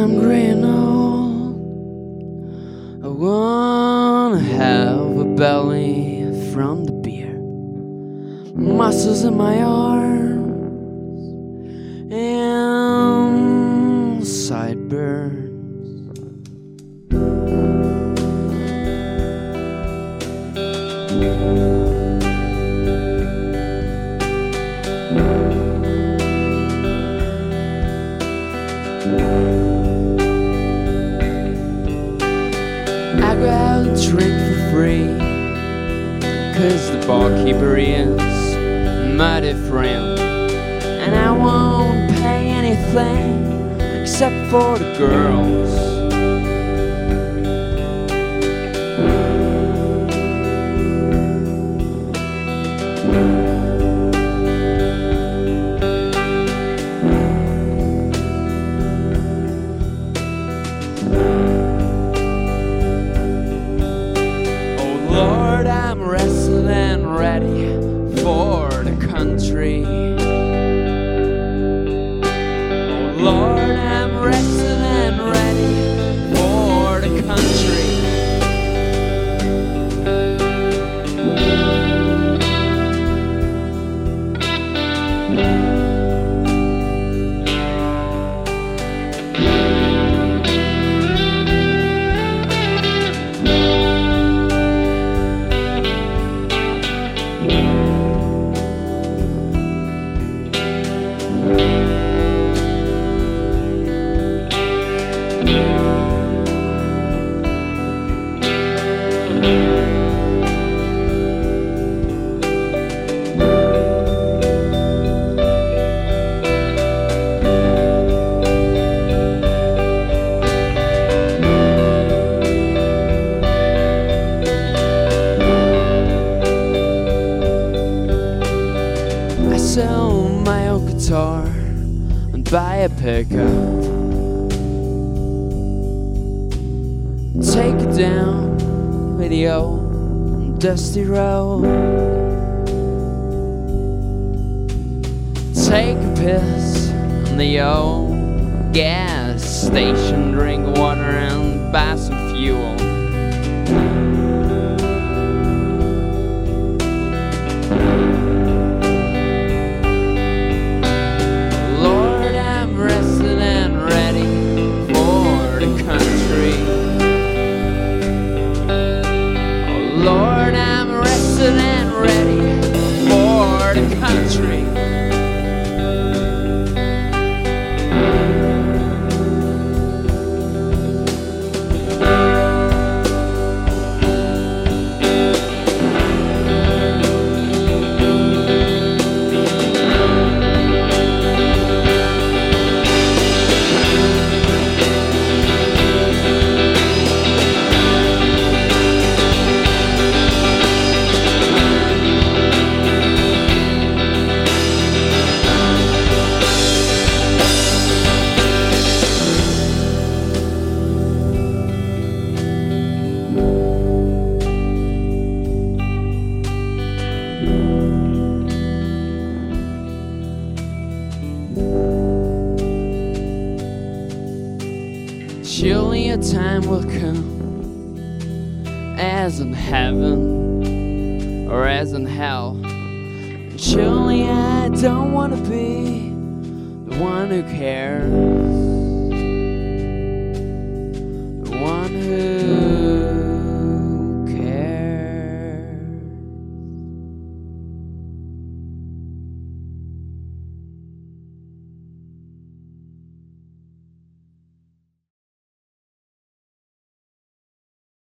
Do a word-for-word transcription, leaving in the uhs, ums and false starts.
I'm growing old, I wanna have a belly from the beer, muscles in my arms and sideburns. I go out and drink for free, 'cause the barkeeper is my dear friend, and I won't pay anything except for the girls. Lord, I'm rested and ready for the country. Oh Lord, I'm rested and ready for the country. I sell my old guitar and buy a pickup, take it down with the old dusty road, take a piss on the old gas station, drink water and buy some fuel. Lord, I'm rested and ready for the country. Oh Lord, I'm rested and ready for the country. Surely a time will come, as in heaven or as in hell. And surely I don't want to be the one who cares.